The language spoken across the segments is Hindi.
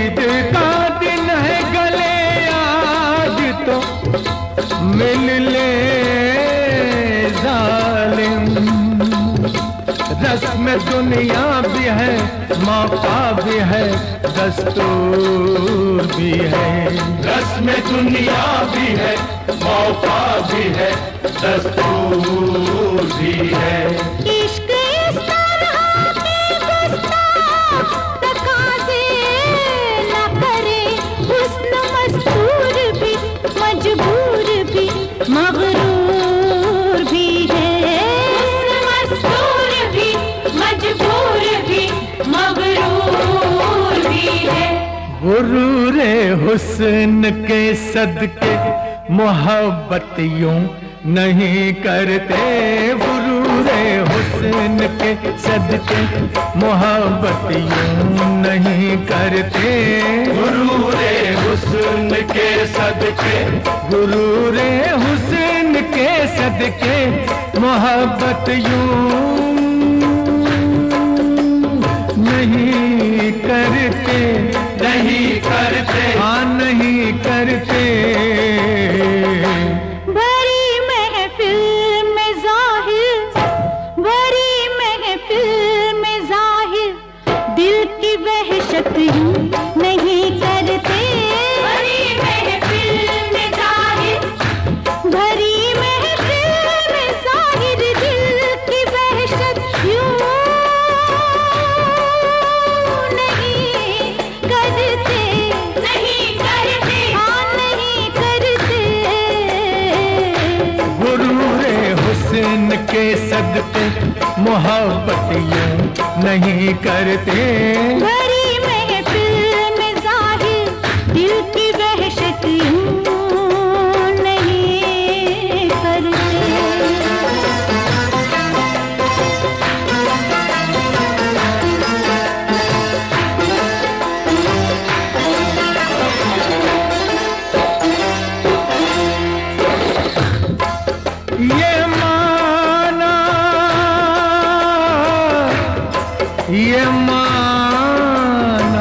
ईद का दिन है गले आज तो मिल ले जालिम। रस्म दुनिया भी है, मौका भी है, दस्तूर भी है। रस्म दुनिया भी है, मौका भी है, दस्तूर भी है। इश्क इस तरह के गुस्ताख तकाज़े न करे, हुस्न मस्तूर भी, मजबूर भी, मगरूर भी है। हुस्न मस्तूर भी, मजबूर भी, मगरूर भी है। गुरूरे हुस्न के सदके मोहब्बत यूं नहीं करते। गुरूरे हुस्न के सदके मोहब्बत यूं नहीं करते। गुरूरे हुस्न के सदके, गुरूरे हुस्न के सदके मोहब्बत यूं नहीं करते। नहीं करते, हाँ नहीं करते। भरी महफिल में जाहिर, भरी महफिल में जाहिर, दिल की वहशत यूं नहीं करते। भरी महफिल में जाहिर, भरी महफिल में जाहिर, दिल की वहशत यूं नहीं करते। नहीं करते, हाँ नहीं करते। गुरूरे हुस्न के सदके मोहब्बत यूं नहीं करते। भरी महफिल में जाहिर, दिल की वहशत यूं नहीं करते। ये माना, ये माना,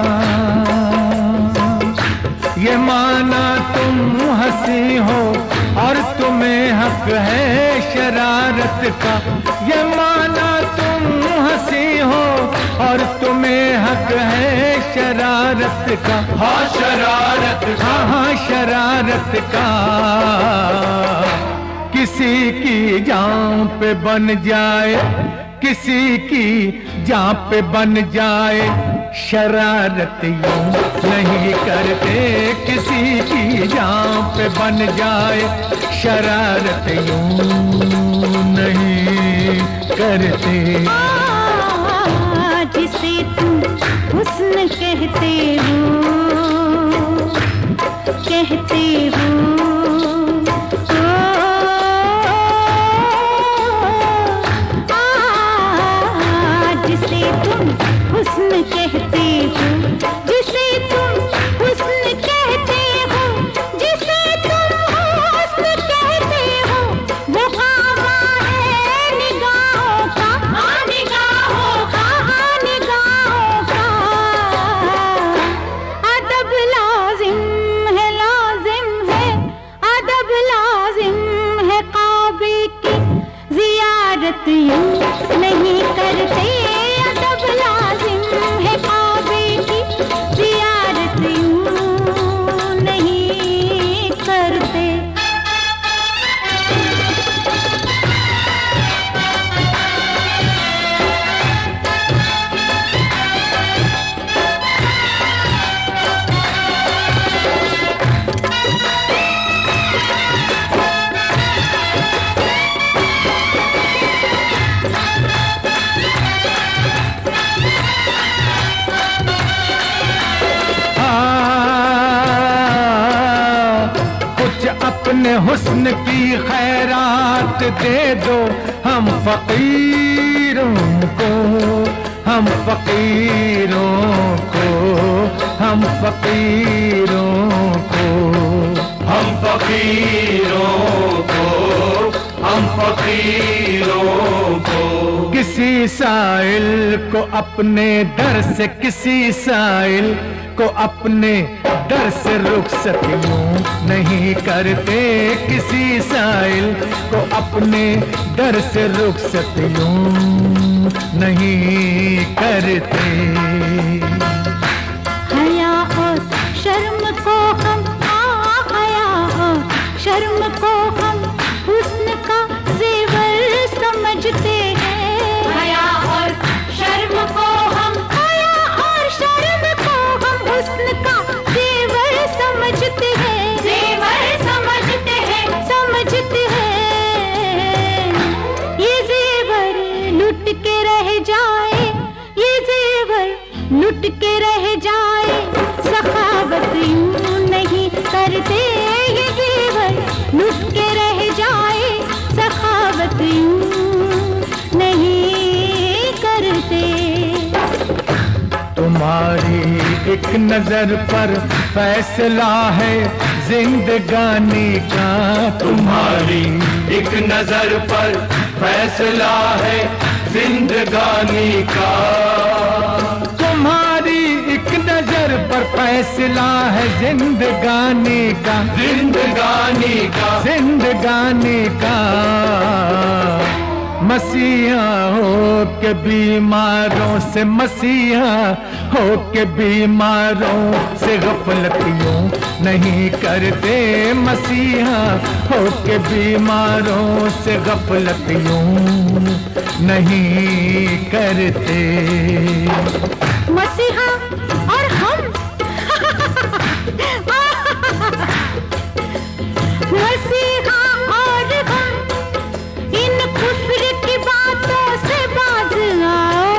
ये माना तुम हंसी हो और तुम्हें हक है शरारत का। ये माना तुम हंसी हो और तुम्हें हक है शरारत का। हाँ शरारत का, हाँ हाँ शरारत का। किसी की जान पे बन जाए, किसी की जान पे बन जाए, शरारत यूं नहीं करते। किसी की जान पे बन जाए, शरारत यूं नहीं करते। जिसे तुम हुस्न कहते हो, कहते हो, जिसे तुम हुस्न कहते हो, जिसे तुम हुस्न कहते हो, जिसे तुम हुस्न कहते हो, वो खामा है निगाहों का। हाँ निगाहों का, हाँ निगाहों का। अदब लाजिम है, लाजिम है, अदब लाजिम है। काबे की जियारत यूं नहीं करते। अदब लाजिम है, काबे की जियारत यूं नहीं करते। अपने हुस्न की खैरात दे दो हम फकीरों को, हम फकीरों को, हम फकीरों को, हम फकीरों को, हम फकीरों को। किसी साइल को अपने दर से, किसी साइल को अपने दर से रुखसत यूं नहीं करते, किसी साइल को अपने दर से रुखसत यूं नहीं करते। हया और शर्म को हम हया और शर्म को हम हुस्न का जेवर समझते हैं। हया और शर्म को हम हुस्न का जेवर समझते हैं, जेवर समझते हैं, समझते हैं। ये जेवर लुट के रह जाए, ये जेवर लुट के रह जाए, सखावत यूं नहीं करते। ये जेवर लुट के रह जाए, सखावत यूं नहीं करते। तुम्हारी एक नजर पर फैसला है जिंदगानी का, तुम्हारी एक नजर पर फैसला है जिंदगानी का। तुम्हारी एक नजर पर फैसला है जिंदगानी का, जिंदगानी का, जिंदगानी का। मसीहा हो के बीमारों से, मसीहा हो के बीमारों से गफलत यूं नहीं करते, मसीहा हो के बीमारों से गफलत यूं नहीं करते। मसीहा और हम मसीहा और हम इन कुफ्र की बातों से बाज आओ।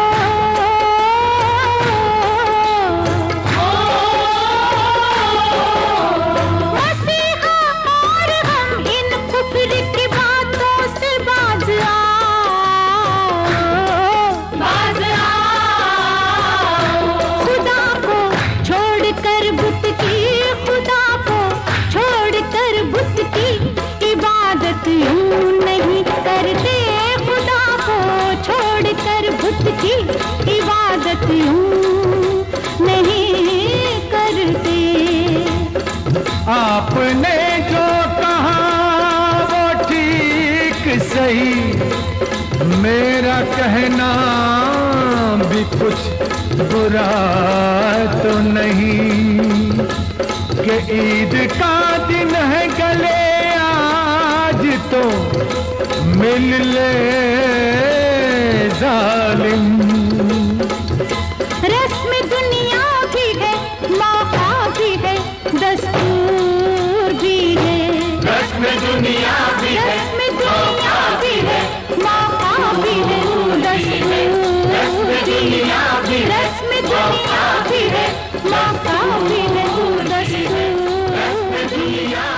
मसीहा और हम इन कुफ्र की बातों से बाज आओ, बाज आओ। खुदा को छोड़कर बुत की, खुदा को छोड़कर बुत की इबादत यूं नहीं करते। खुदा को छोड़कर बुत की इबादत यूं नहीं करते। आपने जो कहा वो ठीक सही, मेरा कहना भी कुछ बुरा तो नहीं, कि ईद का दिन है गले आज तो मिल ले जालिम। रस्म दुनिया भी है, मौका भी है, दस्तूर भी है। रस्म दुनिया भी है, रस्म दुनिया भी है, मौका भी है, दस्तूर भी है। रस्म दुनिया भी है, मौका भी है, दस्तूर भी है।